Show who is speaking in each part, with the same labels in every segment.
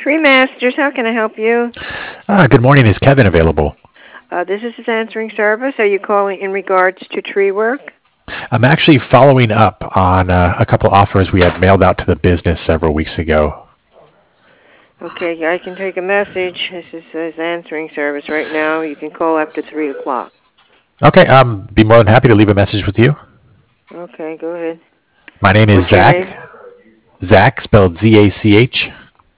Speaker 1: Tree Masters, how can I help you?
Speaker 2: Good morning. Is Kevin available?
Speaker 1: This is his answering service. Are you calling in regards to tree work?
Speaker 2: I'm actually following up on a couple offers we had mailed out to the business several weeks ago.
Speaker 1: Okay, I can take a message. This is his answering service right now. You can call after 3 o'clock.
Speaker 2: Okay, be more than happy to leave a message with you.
Speaker 1: Okay, go ahead.
Speaker 2: My name is
Speaker 1: What's your
Speaker 2: Zach.
Speaker 1: name?
Speaker 2: Zach, spelled Z-A-C-H.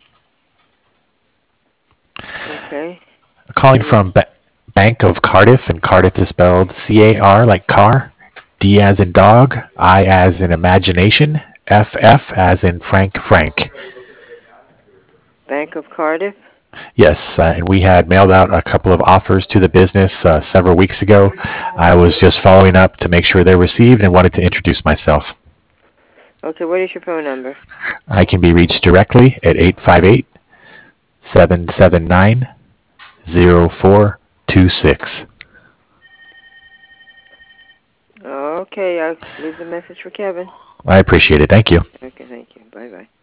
Speaker 1: Okay.
Speaker 2: Calling
Speaker 1: And
Speaker 2: from Bank of Cardiff, and Cardiff is spelled C-A-R like car, D as in dog, I as in imagination, F-F as in Frank.
Speaker 1: Bank of Cardiff?
Speaker 2: Yes, and we had mailed out a couple of offers to the business several weeks ago. I was just following up to make sure they're received and wanted to introduce myself.
Speaker 1: Okay, what is your phone number?
Speaker 2: I can be reached directly at 858-779-0426.
Speaker 1: Okay, I'll leave the message for Kevin.
Speaker 2: I appreciate it. Thank you.
Speaker 1: Okay, thank you. Bye-bye.